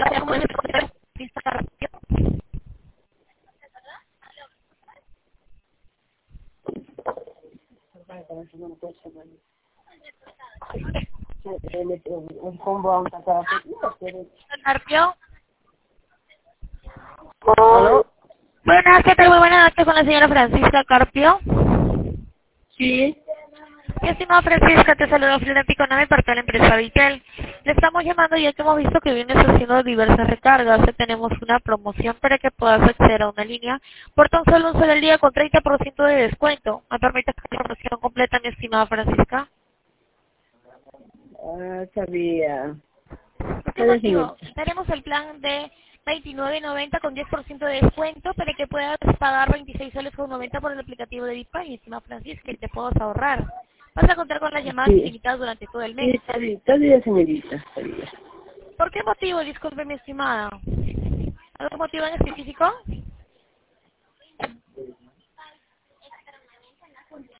Carpio. ¿Aló? Buenas, ¿qué tal? Muy buenas noches con la señora Francisca Carpio. Sí. Mi estimada Francisca, te saludo Frida Piconame, parte de la empresa Vitel. Le estamos llamando ya que hemos visto que vienes haciendo diversas recargas. Tenemos una promoción para que puedas acceder a una línea por tan solo un solo al día con 30% de descuento. ¿Me permite la información completa, mi estimada Francisca? Ah, sabía. ¿Por qué ¿Qué decimos? motivo? Tenemos el plan de 29.90 con 10% de descuento para que puedas pagar 26 soles con 90 por el aplicativo de Bitpay, mi estimada Francisca, y te puedas ahorrar. Vas a contar con las llamadas Sí. ilimitadas durante todo el Sí, mes. está bien, señorita. Está bien. ¿Por qué motivo? Disculpe, mi estimada. ¿Algún motivo en específico?